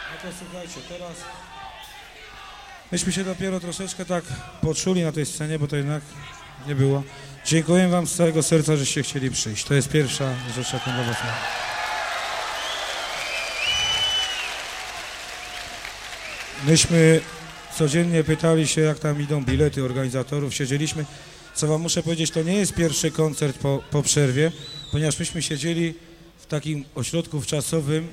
No to słuchajcie, teraz myśmy się dopiero troszeczkę tak poczuli na tej scenie, bo to jednak nie było. Dziękuję wam z całego serca, żeście chcieli przyjść. To jest pierwsza rzecz, jaką dla was mam. Myśmy codziennie pytali się, jak tam idą bilety organizatorów, siedzieliśmy. Co wam muszę powiedzieć, to nie jest pierwszy koncert po przerwie, ponieważ myśmy siedzieli w takim ośrodku wczasowym